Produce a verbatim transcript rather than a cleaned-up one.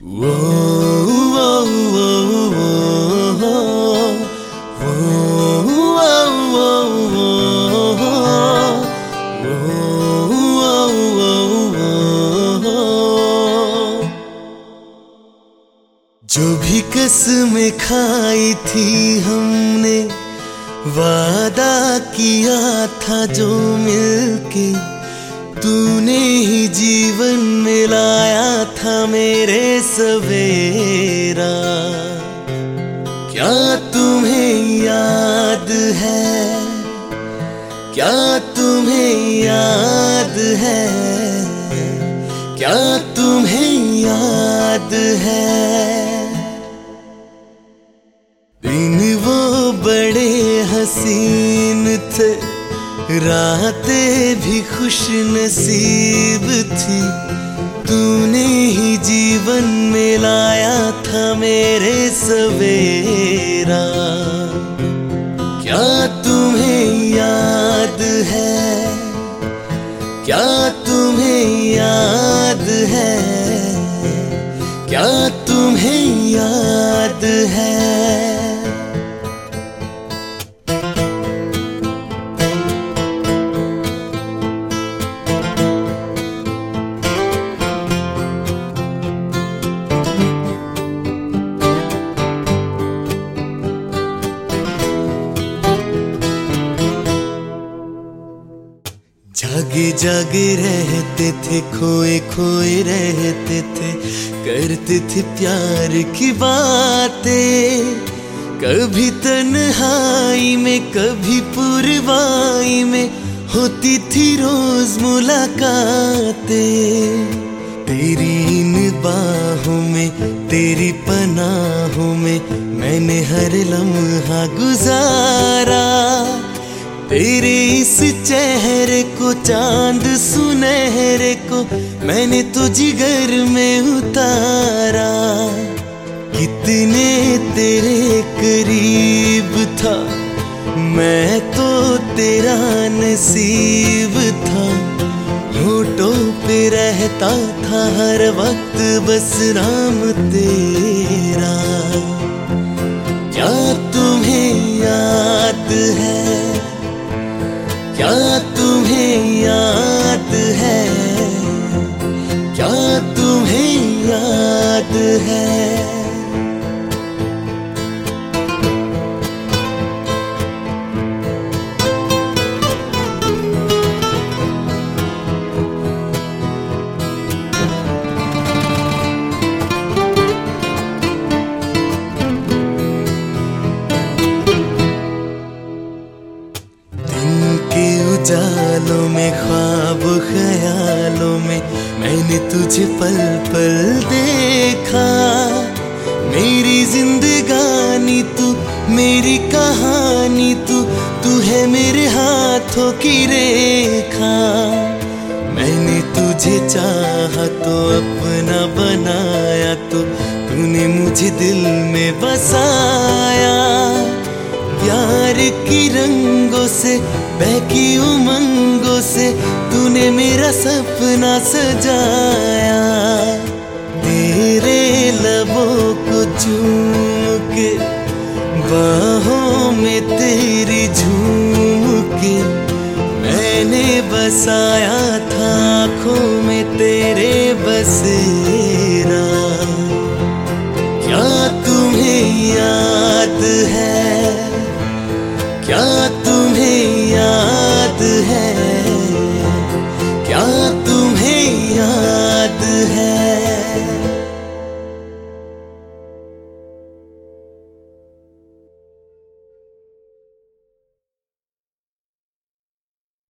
वो वो वो वो जो भी कसमें खाई थी हमने, वादा किया था जो मिलके, तूने ही जीवन में लाया था मेरे सवेरा। क्या तुम्हें याद है, क्या तुम्हें याद है, क्या तुम्हें याद है? दिन वो बड़े हसीन थे, रातें भी खुश नसीब थी, तूने ही जीवन में लाया था मेरे सवेरा। क्या तुम्हें याद है, क्या तुम्हें याद है, क्या तुम्हें याद है? जागे जागे रहते थे, खोए खोए रहते थे, करते थे प्यार की बातें। कभी तन्हाई में, कभी पुरवाई में, होती थी रोज मुलाकातें। तेरी इन बाहों में, तेरी पनाहों में, मैंने हर लम्हा गुजारा। तेरे इस चेहरे को, चांद सुनहरे को, मैंने तो जिगर में उतारा। कितने तेरे करीब था, मैं तो तेरा नसीब था। होठों पे रहता था हर वक्त बस नाम तेरा। क्या तुम्हें याद है, क्या तुम्हें याद है, क्या तुम्हें याद है? उजालों में, ख्वाब ख्यालों में, मैंने तुझे पल पल देखा। मेरी जिंदगानी तू, मेरी कहानी तू, तू है मेरे हाथों की रेखा। मैंने तुझे चाहा तो अपना बनाया, तो तूने मुझे दिल में बसाया। प्यार की रंगों से, बहकी उमंगों से, तूने मेरा सपना सजाया। तेरे लबों को चूम के, बाहों में तेरी झूम के, मैंने बसाया था आँखों में तेरे बसेरा।